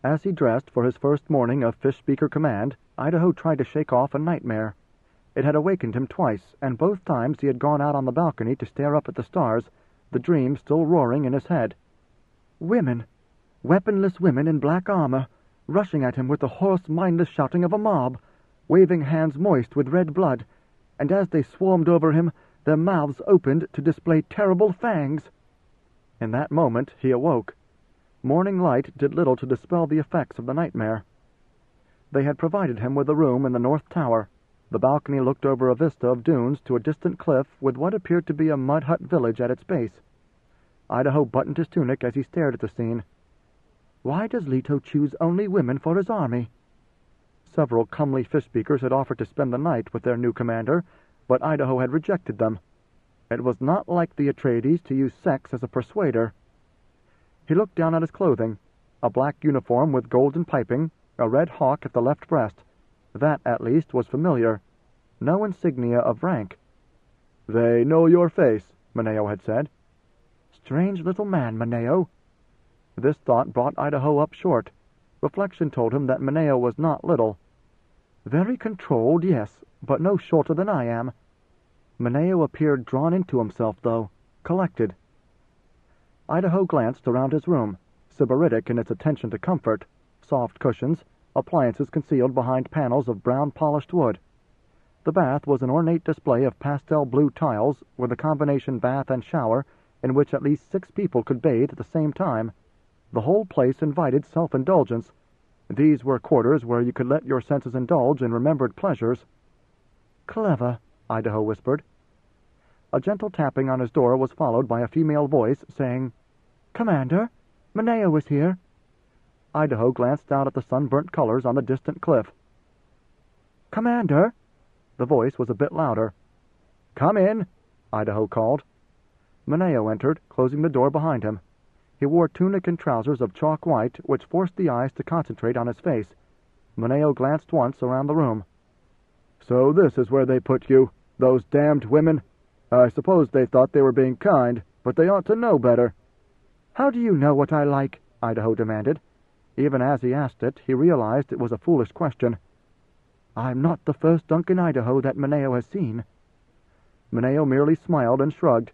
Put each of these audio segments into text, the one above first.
As he dressed for his first morning of Fish Speaker Command, Idaho tried to shake off a nightmare. It had awakened him twice, and both times he had gone out on the balcony to stare up at the stars, the dream still roaring in his head. Women! Weaponless women in black armor, rushing at him with the hoarse, mindless shouting of a mob, waving hands moist with red blood, and as they swarmed over him, their mouths opened to display terrible fangs. In that moment he awoke. Morning light did little to dispel the effects of the nightmare. They had provided him with a room in the north tower. The balcony looked over a vista of dunes to a distant cliff with what appeared to be a mud hut village at its base. Idaho buttoned his tunic as he stared at the scene. Why does Leto choose only women for his army? Several comely fish speakers had offered to spend the night with their new commander, but Idaho had rejected them. It was not like the Atreides to use sex as a persuader. He looked down at his clothing, a black uniform with golden piping, a red hawk at the left breast. That, at least, was familiar. No insignia of rank. "They know your face," Mineo had said. Strange little man, Mineo. This thought brought Idaho up short. Reflection told him that Mineo was not little. Very controlled, yes, but no shorter than I am. Mineo appeared drawn into himself, though, collected. Idaho glanced around his room, sybaritic in its attention to comfort, soft cushions, appliances concealed behind panels of brown polished wood. The bath was an ornate display of pastel blue tiles with a combination bath and shower in which at least 6 people could bathe at the same time. The whole place invited self-indulgence. These were quarters where you could let your senses indulge in remembered pleasures. "Clever," Idaho whispered. A gentle tapping on his door was followed by a female voice saying, "Commander, Mineo is here." Idaho glanced out at the sunburnt colors on the distant cliff. "Commander!" The voice was a bit louder. "Come in," Idaho called. Mineo entered, closing the door behind him. He wore tunic and trousers of chalk white, which forced the eyes to concentrate on his face. Mineo glanced once around the room. "So this is where they put you, those damned women. I suppose they thought they were being kind, but they ought to know better." "How do you know what I like?" Idaho demanded. Even as he asked it, he realized it was a foolish question. "I'm not the first Duncan Idaho that Mineo has seen." Mineo merely smiled and shrugged.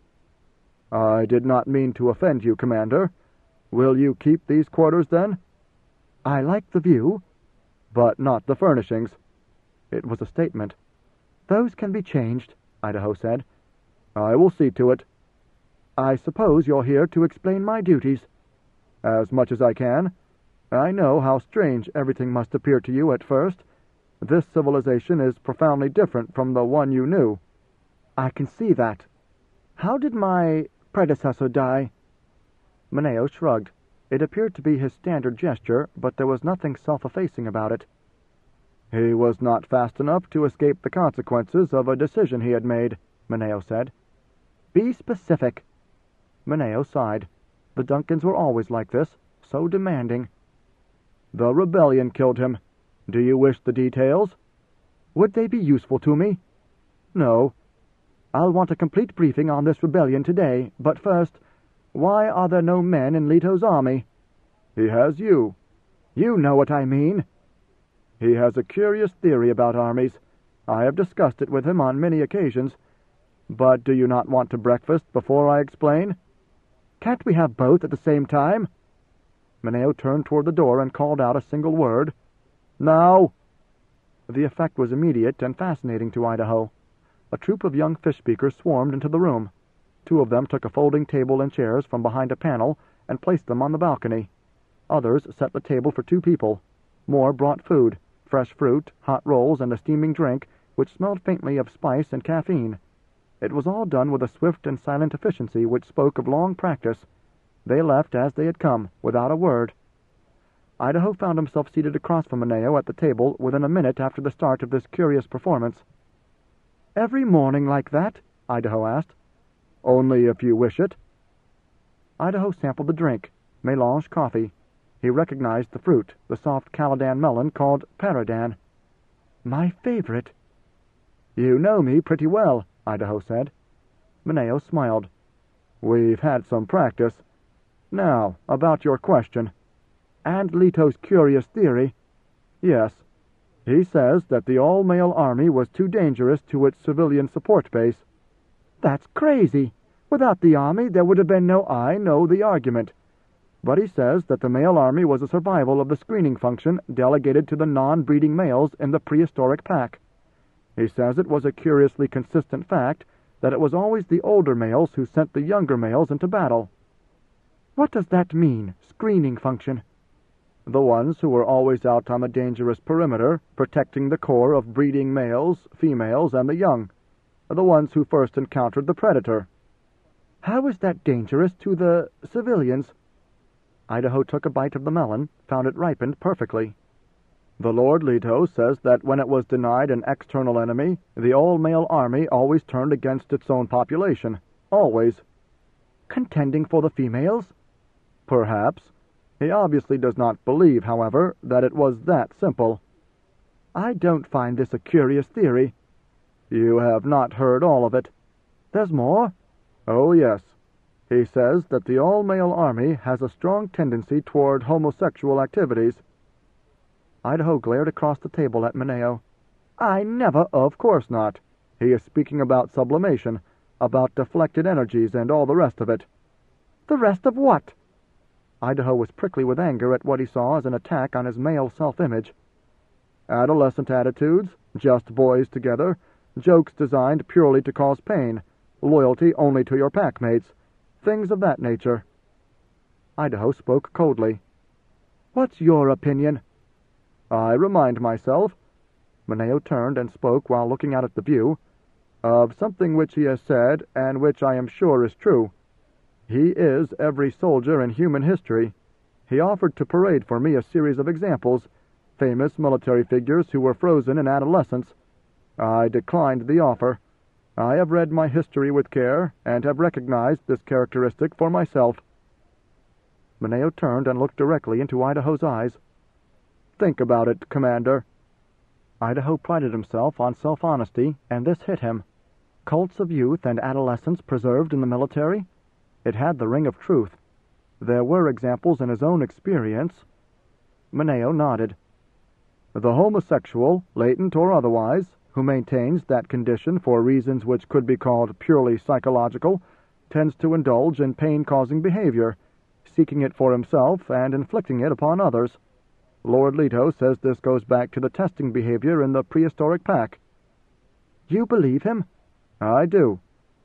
"I did not mean to offend you, Commander. Will you keep these quarters, then?" "I like the view." "But not the furnishings." It was a statement. "Those can be changed," Idaho said. "I will see to it." "I suppose you're here to explain my duties." "As much as I can. I know how strange everything must appear to you at first. This civilization is profoundly different from the one you knew." "I can see that. How did my predecessor die?" Mineo shrugged. It appeared to be his standard gesture, but there was nothing self-effacing about it. "He was not fast enough to escape the consequences of a decision he had made," Mineo said. "Be specific." Mineo sighed. The Duncans were always like this, so demanding. "The rebellion killed him. Do you wish the details?" "Would they be useful to me?" "No." "I'll want a complete briefing on this rebellion today, but first, why are there no men in Leto's army?" "He has you." "You know what I mean." "He has a curious theory about armies. I have discussed it with him on many occasions. But do you not want to breakfast before I explain?" "Can't we have both at the same time?" Mineo turned toward the door and called out a single word. "Now!" The effect was immediate and fascinating to Idaho. A troop of young fish speakers swarmed into the room. 2 of them took a folding table and chairs from behind a panel and placed them on the balcony. Others set the table for 2 people. More brought food, fresh fruit, hot rolls, and a steaming drink, which smelled faintly of spice and caffeine. It was all done with a swift and silent efficiency which spoke of long practice. They left as they had come, without a word. Idaho found himself seated across from Mineo at the table within a minute after the start of this curious performance. "Every morning like that?" Idaho asked. "Only if you wish it." Idaho sampled the drink, melange coffee. He recognized the fruit, the soft Caladan melon called Paradan. "My favorite." "You know me pretty well," Idaho said. Mineo smiled. "We've had some practice. Now, about your question." And Leto's curious theory. Yes. He says that the all-male army was too dangerous to its civilian support base. That's crazy. Without the army, there would have been no I know the argument. But he says that the male army was a survival of the screening function delegated to the non-breeding males in the prehistoric pack. He says it was a curiously consistent fact that it was always the older males who sent the younger males into battle. What does that mean, screening function? The ones who were always out on the dangerous perimeter, protecting the core of breeding males, females, and the young. The ones who first encountered the predator. How is that dangerous to the civilians? Idaho took a bite of the melon, found it ripened perfectly. The Lord Leto says that when it was denied an external enemy, the all-male army always turned against its own population. Always. Contending for the females? Perhaps. He obviously does not believe, however, that it was that simple. I don't find this a curious theory. You have not heard all of it. There's more? Oh, yes. He says that the all-male army has a strong tendency toward homosexual activities. Idaho glared across the table at Mineo. I never... Of course not. He is speaking about sublimation, about deflected energies and all the rest of it. The rest of what? Idaho was prickly with anger at what he saw as an attack on his male self-image. Adolescent attitudes, just boys together, jokes designed purely to cause pain, loyalty only to your packmates, things of that nature. Idaho spoke coldly. What's your opinion? I remind myself, Mineo turned and spoke while looking out at the view, of something which he has said and which I am sure is true. He is every soldier in human history. He offered to parade for me a series of examples, famous military figures who were frozen in adolescence. I declined the offer. I have read my history with care, and have recognized this characteristic for myself. Mineo turned and looked directly into Idaho's eyes. Think about it, Commander. Idaho prided himself on self-honesty, and this hit him. Cults of youth and adolescence preserved in the military? It had the ring of truth. There were examples in his own experience. Mineo nodded. The homosexual, latent or otherwise, who maintains that condition for reasons which could be called purely psychological, tends to indulge in pain-causing behavior, seeking it for himself and inflicting it upon others. Lord Leto says this goes back to the testing behavior in the prehistoric pack. You believe him? I do.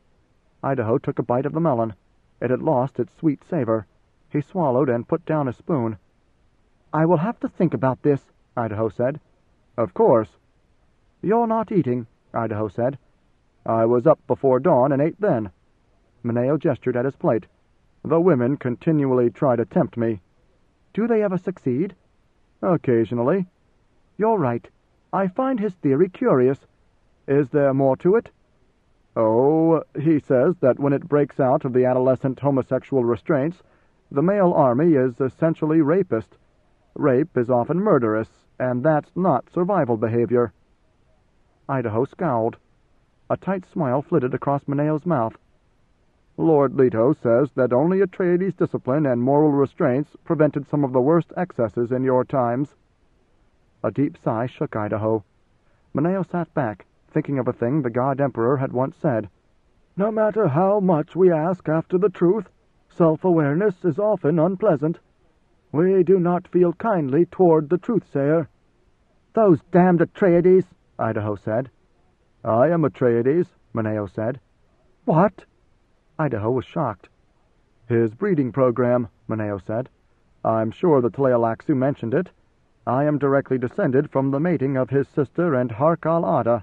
Idaho took a bite of the melon. It had lost its sweet savor. He swallowed and put down a spoon. I will have to think about this, Idaho said. Of course. You're not eating, Idaho said. I was up before dawn and ate then. Mineo gestured at his plate. The women continually try to tempt me. Do they ever succeed? Occasionally. You're right. I find his theory curious. Is there more to it? Oh, he says that when it breaks out of the adolescent homosexual restraints, the male army is essentially rapist. Rape is often murderous, and that's not survival behavior. Idaho scowled. A tight smile flitted across Mineo's mouth. Lord Leto says that only Atreides' discipline and moral restraints prevented some of the worst excesses in your times. A deep sigh shook Idaho. Mineo sat back, thinking of a thing the God Emperor had once said. No matter how much we ask after the truth, self-awareness is often unpleasant. We do not feel kindly toward the truth-sayer. Those damned Atreides, Idaho said. I am Atreides, Mineo said. What? Idaho was shocked. His breeding program, Mineo said. I'm sure the Tleilaxu mentioned it. I am directly descended from the mating of his sister and Hark al-Ada.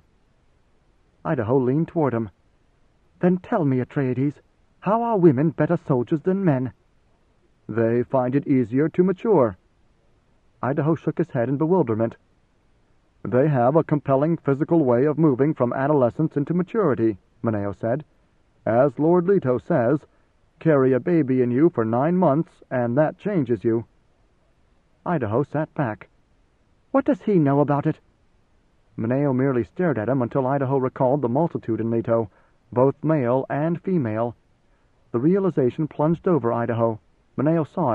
Idaho leaned toward him. Then tell me, Atreides, how are women better soldiers than men? They find it easier to mature. Idaho shook his head in bewilderment. They have a compelling physical way of moving from adolescence into maturity, Mineo said. As Lord Leto says, carry a baby in you for 9 months, and that changes you. Idaho sat back. What does he know about it? Mineo merely stared at him until Idaho recalled the multitude in Leto, both male and female. The realization plunged over Idaho. Mineo saw it,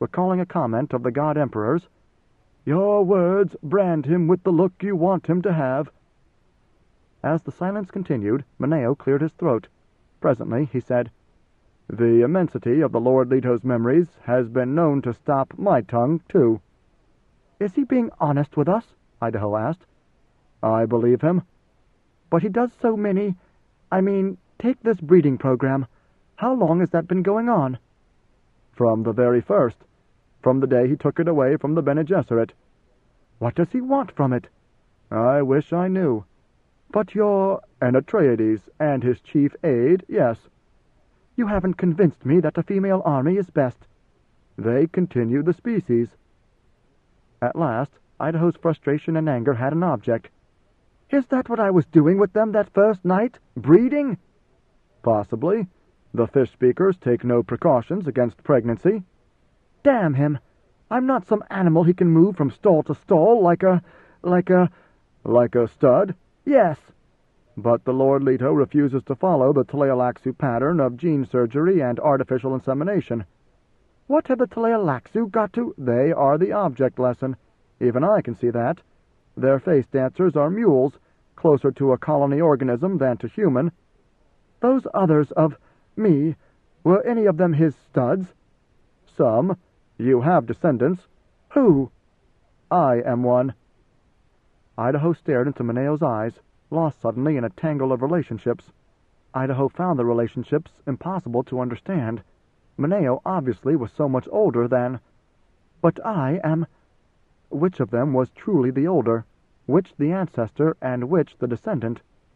recalling a comment of the God Emperor's, "Your words brand him with the look you want him to have." As the silence continued, Mineo cleared his throat. Presently he said, "The immensity of the Lord Leto's memories has been known to stop my tongue, too." "Is he being honest with us?" Idaho asked. "I believe him." "But he does so many... take this breeding program. How long has that been going on?" "From the very first. From the day he took it away from the Bene Gesserit." "What does he want from it?" "I wish I knew." "But you're..." "An Atreides and his chief aide, yes." "You haven't convinced me that a female army is best." "They continue the species." At last, Idaho's frustration and anger had an object. "Is that what I was doing with them that first night? Breeding?" "Possibly. The fish speakers take no precautions against pregnancy." "Damn him! I'm not some animal he can move from stall to stall like a... Like a stud?" "Yes." "But the Lord Leto refuses to follow the Tleilaxu pattern of gene surgery and artificial insemination." "What have the Tleilaxu got to—" "They are the object lesson. Even I can see that. Their face dancers are mules, closer to a colony organism than to human." "Those others of... me, were any of them his studs?" "Some. You have descendants." "Who?" "I am one." Idaho stared into Mineo's eyes, lost suddenly in a tangle of relationships. Idaho found the relationships impossible to understand. Mineo obviously was so much older than... "But I am..." Which of them was truly the older? Which the ancestor and which the descendant?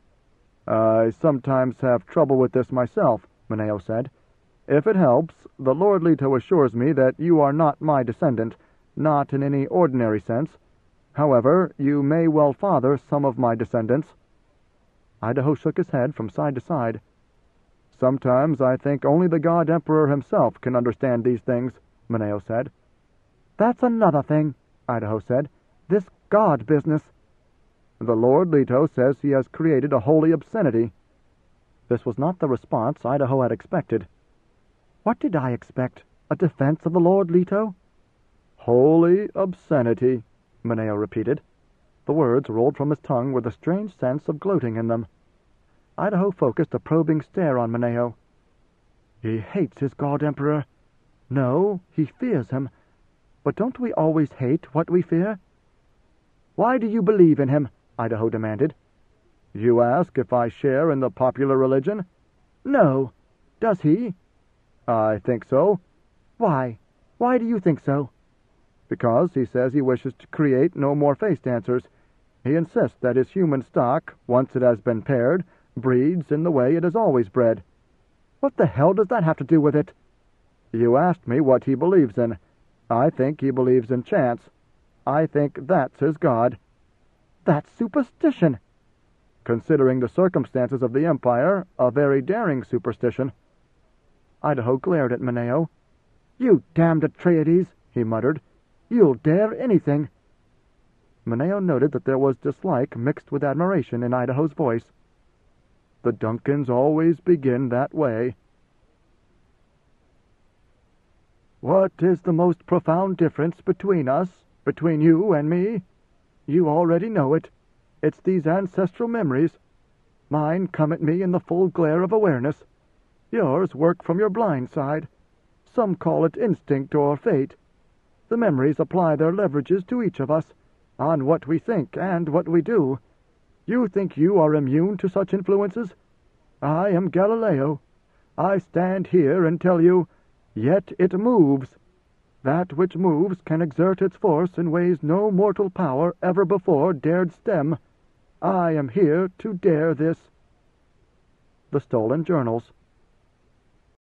"I sometimes have trouble with this myself," Mineo said. "If it helps, the Lord Leto assures me that you are not my descendant, not in any ordinary sense. However, you may well father some of my descendants." Idaho shook his head from side to side. "Sometimes I think only the God Emperor himself can understand these things," Mineo said. "That's another thing," Idaho said. "This God business." "The Lord Leto says he has created a holy obscenity." This was not the response Idaho had expected. "What did I expect? A defense of the Lord Leto?" "Holy obscenity," Mineo repeated. The words rolled from his tongue with a strange sense of gloating in them. Idaho focused a probing stare on Mineo. "He hates his God Emperor." "No, he fears him. But don't we always hate what we fear?" "Why do you believe in him?" Idaho demanded. "You ask if I share in the popular religion?" "No. Does he?" "I think so." "Why? Why do you think so?" "Because he says he wishes to create no more face dancers. He insists that his human stock, once it has been paired, breeds in the way it has always bred." "What the hell does that have to do with it?" "You asked me what he believes in. I think he believes in chance. I think that's his God." "That's superstition." "Considering the circumstances of the Empire, a very daring superstition." Idaho glared at Mineo. "You damned Atreides," he muttered. "You'll dare anything." Mineo noted that there was dislike mixed with admiration in Idaho's voice. "The Duncans always begin that way." "What is the most profound difference between us, between you and me? You already know it. It's these ancestral memories. Mine come at me in the full glare of awareness. Yours work from your blind side. Some call it instinct or fate. The memories apply their leverages to each of us, on what we think and what we do. You think you are immune to such influences? I am Galileo. I stand here and tell you, yet it moves. That which moves can exert its force in ways no mortal power ever before dared stem. I am here to dare this." The stolen journals.